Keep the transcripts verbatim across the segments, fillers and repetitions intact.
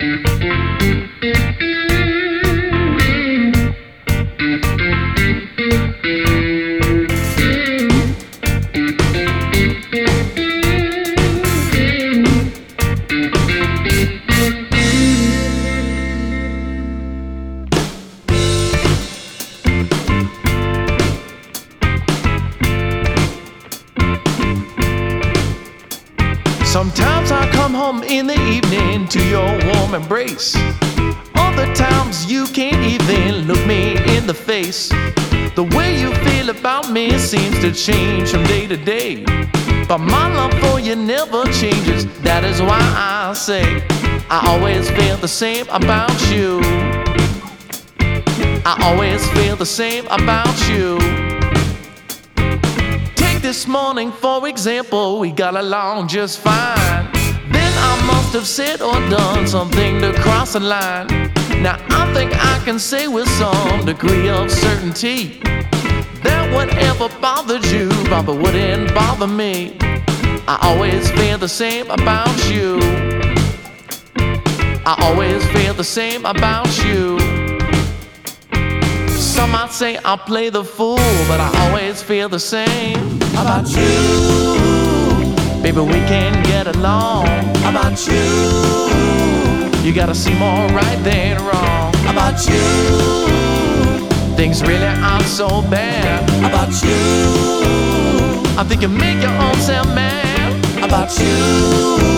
Sometimes I come home in the evening to your warm embrace. Other times you can't even look me in the face. The way you feel about me seems to change from day to day, but my love for you never changes. That is why I say I always feel the same about you. I always feel the same about you. This morning, for example, we got along just fine. Then I must have said or done something to cross the line. Now I think I can say with some degree of certainty that whatever bothered you probably wouldn't bother me. I always feel the same about you. I always feel the same about you. Some might say I play the fool, but I always feel the same about you. Baby, we can get along. About you. You gotta see more right than wrong. About you. Things really aren't so bad. About you. I think you make your own self mad. About you.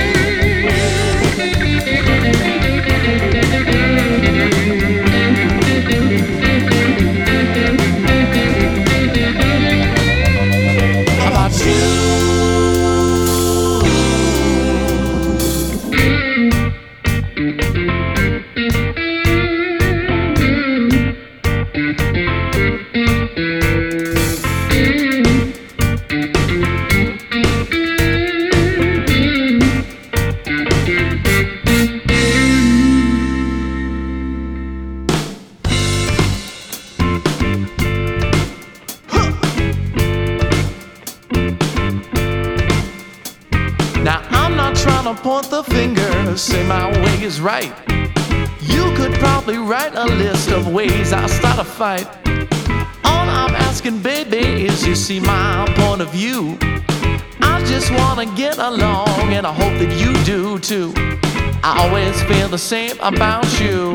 Now I'm not trying to point the finger, say my way is right. You could probably write a list of ways I start a fight. All I'm asking, baby, is you see my point of view. I just wanna get along, and I hope that you do too. I always feel the same about you.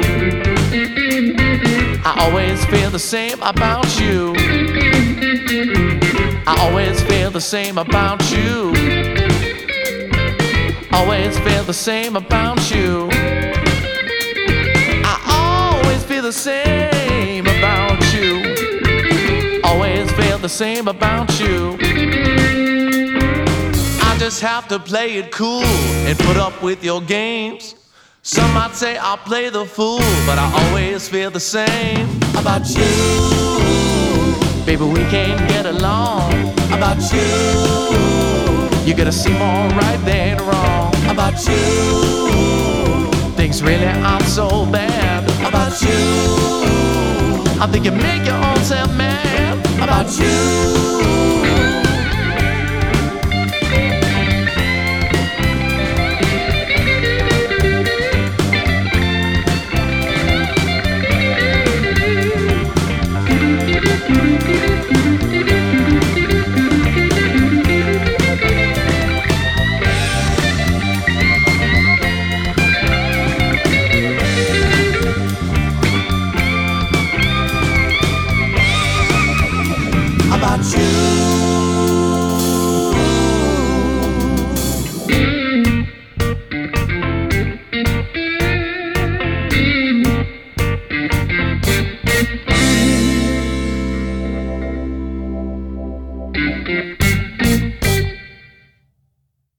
I always feel the same about you. I always feel the same about you. Always feel the same about you. I always feel the same about you. Always feel the same about you. I just have to play it cool and put up with your games. Some might say I play the fool, but I always feel the same about you. Baby, we can't get along. About you. You gotta see more right than wrong. About you. Things really aren't so bad. About you. I think you make your own self mad. About you. About you.